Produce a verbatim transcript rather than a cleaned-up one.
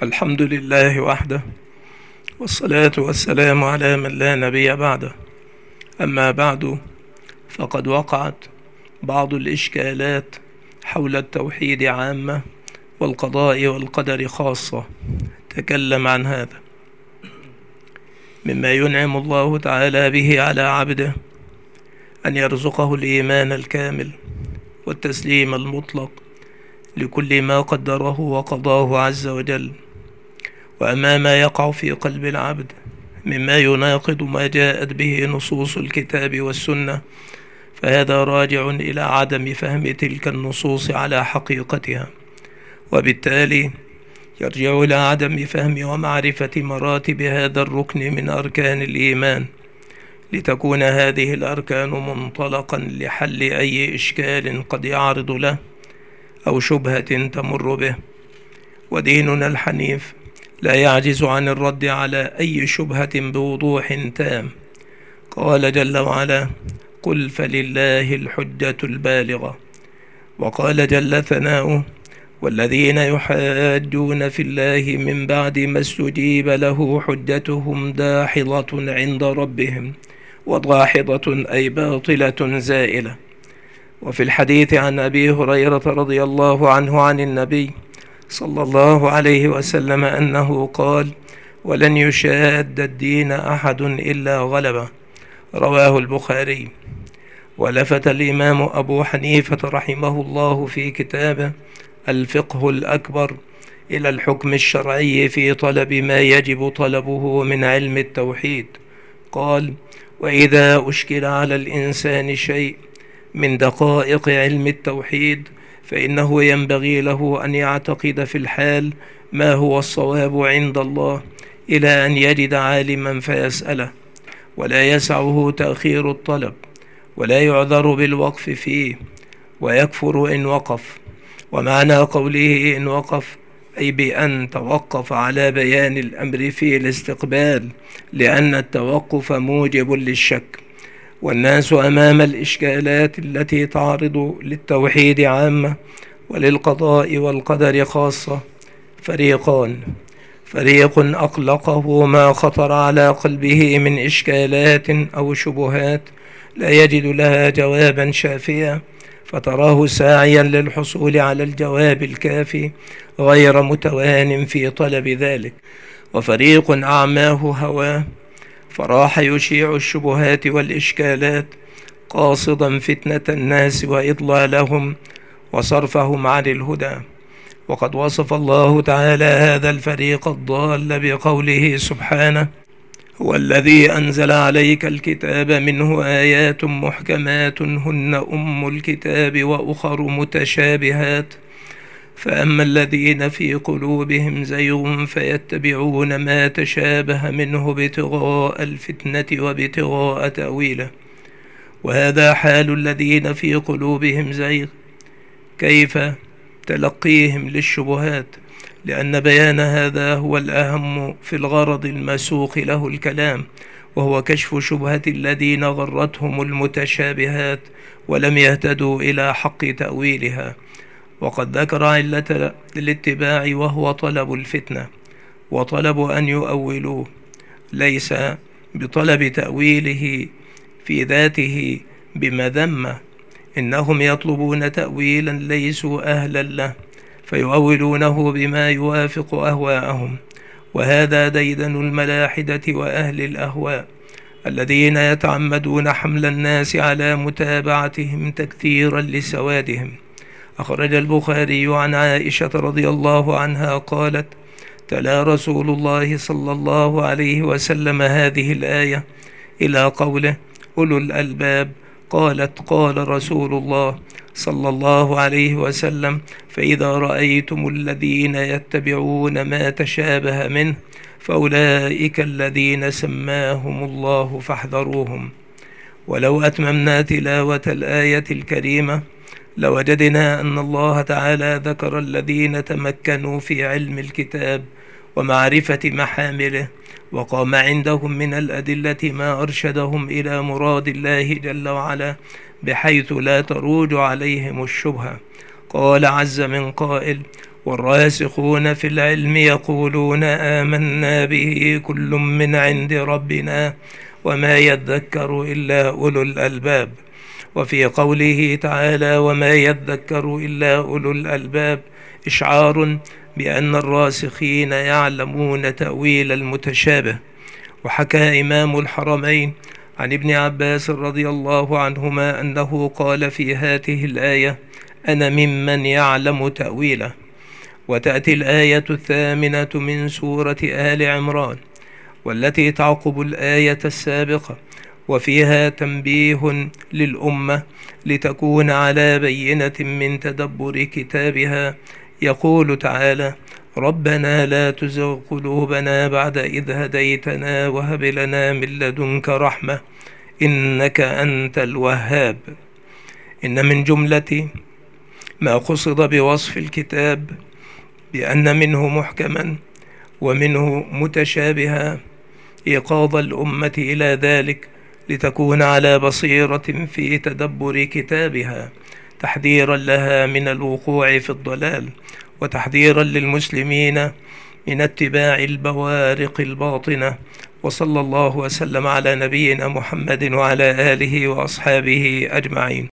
الحمد لله وحده، والصلاة والسلام على من لا نبي بعده. أما بعد، فقد وقعت بعض الإشكالات حول التوحيد عامة والقضاء والقدر خاصة. تكلم عن هذا مما ينعم الله تعالى به على عبده، أن يرزقه الإيمان الكامل والتسليم المطلق لكل ما قدره وقضاه عز وجل. وأما ما يقع في قلب العبد مما يناقض ما جاءت به نصوص الكتاب والسنة، فهذا راجع إلى عدم فهم تلك النصوص على حقيقتها، وبالتالي يرجع إلى عدم فهم ومعرفة مراتب هذا الركن من أركان الإيمان، لتكون هذه الأركان منطلقا لحل أي إشكال قد يعرض له أو شبهة تمر به. وديننا الحنيف لا يعجز عن الرد على أي شبهة بوضوح تام. قال جل وعلا: قل فلله الحجة البالغة. وقال جل ثناؤه: والذين يحاجون في الله من بعد ما استجيب له حجتهم داحضة عند ربهم، وداحضة أي باطلة زائلة. وفي الحديث عن أبي هريرة رضي الله عنه عن النبي صلى الله عليه وسلم أنه قال: ولن يشاد الدين أحد إلا غلبه. رواه البخاري. ولفت الإمام أبو حنيفة رحمه الله في كتابه الفقه الأكبر إلى الحكم الشرعي في طلب ما يجب طلبه من علم التوحيد. قال: وإذا أشكل على الإنسان شيء من دقائق علم التوحيد، فإنه ينبغي له أن يعتقد في الحال ما هو الصواب عند الله إلى أن يجد عالما فيسأله، ولا يسعه تأخير الطلب، ولا يعذر بالوقف فيه، ويكفر إن وقف. ومعنى قوله إن وقف أي بأن توقف على بيان الأمر في الاستقبال، لأن التوقف موجب للشك. والناس أمام الإشكالات التي تعرض للتوحيد عامة وللقضاء والقدر خاصة فريقان: فريق أقلقه ما خطر على قلبه من إشكالات أو شبهات لا يجد لها جوابا شافيا، فتراه ساعيا للحصول على الجواب الكافي غير متوان في طلب ذلك. وفريق أعماه هواه فراح يشيع الشبهات والإشكالات قاصدا فتنة الناس وإضلالهم وصرفهم عن الهدى. وقد وصف الله تعالى هذا الفريق الضال بقوله سبحانه: هو الذي أنزل عليك الكتاب منه آيات محكمات هن أم الكتاب وأخر متشابهات، فأما الذين في قلوبهم زيغ فيتبعون ما تشابه منه ابتغاء الفتنة وابتغاء تأويله. وهذا حال الذين في قلوبهم زيغ. كيف تلقيهم للشبهات؟ لأن بيان هذا هو الأهم في الغرض المسوق له الكلام، وهو كشف شبهة الذين غرتهم المتشابهات ولم يهتدوا إلى حق تأويلها. وقد ذكر علة الاتباع وهو طلب الفتنة، وطلب أن يؤولوه، ليس بطلب تأويله في ذاته بمذمة، إنهم يطلبون تأويلا ليسوا أهلا له فيؤولونه بما يوافق أهواءهم. وهذا ديدن الملاحدة وأهل الأهواء الذين يتعمدون حمل الناس على متابعتهم تكثيرا لسوادهم. أخرج البخاري عن عائشة رضي الله عنها قالت: تلا رسول الله صلى الله عليه وسلم هذه الآية إلى قوله: أولو الألباب. قالت: قال رسول الله صلى الله عليه وسلم: فإذا رأيتم الذين يتبعون ما تشابه منه فأولئك الذين سماهم الله فاحذروهم. ولو أتممنا تلاوة الآية الكريمة لوجدنا أن الله تعالى ذكر الذين تمكنوا في علم الكتاب ومعرفة محامله، وقام عندهم من الأدلة ما أرشدهم إلى مراد الله جل وعلا بحيث لا تروج عليهم الشبهة. قال عز من قائل: والراسخون في العلم يقولون آمنا به كل من عند ربنا وما يذكر إلا أولو الألباب. وفي قوله تعالى وما يذكر إلا أولو الألباب إشعار بأن الراسخين يعلمون تأويل المتشابه. وحكى إمام الحرمين عن ابن عباس رضي الله عنهما أنه قال في هذه الآية أنا ممن يعلم تأويله. وتأتي الآية الثامنة من سورة آل عمران والتي تعقب الآية السابقة وفيها تنبيه للأمة لتكون على بينة من تدبر كتابها. يقول تعالى ربنا لا تزغ قلوبنا بعد إذ هديتنا وهب لنا من لدنك رحمة إنك أنت الوهاب. إن من جملة ما قصد بوصف الكتاب بأن منه محكما ومنه متشابها إيقاظ الأمة إلى ذلك لتكون على بصيرة في تدبر كتابها، تحذيرا لها من الوقوع في الضلال وتحذيرا للمسلمين من اتباع البوارق الباطنة. وصلى الله وسلم على نبينا محمد وعلى آله وأصحابه أجمعين.